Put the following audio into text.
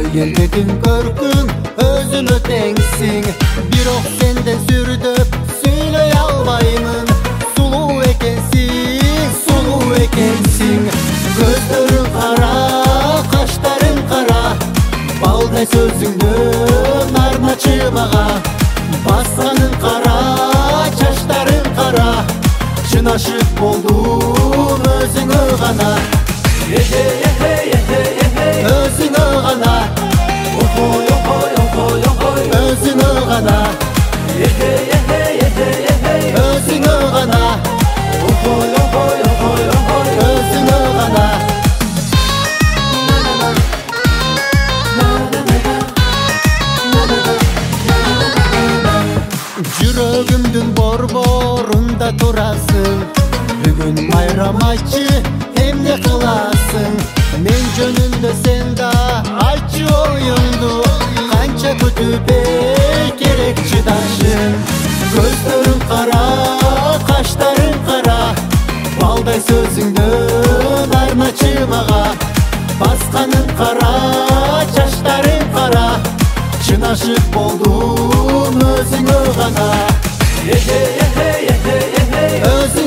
келбетиң көркүң өзүнө теңсиң, бирок сенден сүрдөп сүйлөй албаймын. Сулуу экенсиң, көздөрүң кара, каштарың кара, балдай сөзүңдөн армачы мага. Басканың кара, чачтарың кара, чын ашык болдум өзүңө гана. Өзүңө гана, өзүңө гана, өзүңө гана, өзүңө гана. Жүрөгүмдүн борборунда турасың, бүгүн майрам айтчы, эмне кыласың? Мен жөнүндө сен да айтчы оюңду, канча күтүп керек чыдашың. Көздөрүң кара, каштарың кара, балдай сөзүңдөн армачы мага. Басканың кара, чачтарың кара, чын ашык болдум өзүңө гана.